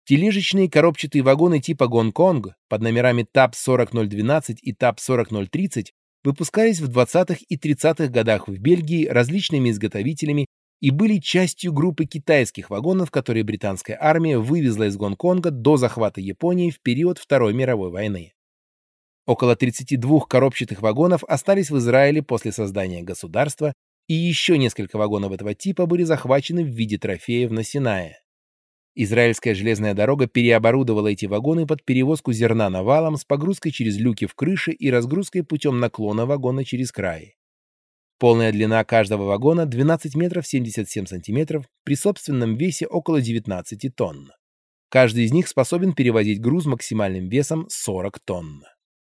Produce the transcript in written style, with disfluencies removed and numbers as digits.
Тележечные коробчатые вагоны типа Гонконг под номерами ТАП-40012 и ТАП-40030 выпускались в 20-х и 30-х годах в Бельгии различными изготовителями и были частью группы китайских вагонов, которые британская армия вывезла из Гонконга до захвата Японии в период Второй мировой войны. Около 32 коробчатых вагонов остались в Израиле после создания государства, и еще несколько вагонов этого типа были захвачены в виде трофеев на Синае. Израильская железная дорога переоборудовала эти вагоны под перевозку зерна навалом с погрузкой через люки в крыше и разгрузкой путем наклона вагона через край. Полная длина каждого вагона 12 метров 77 сантиметров при собственном весе около 19 тонн. Каждый из них способен перевозить груз максимальным весом 40 тонн.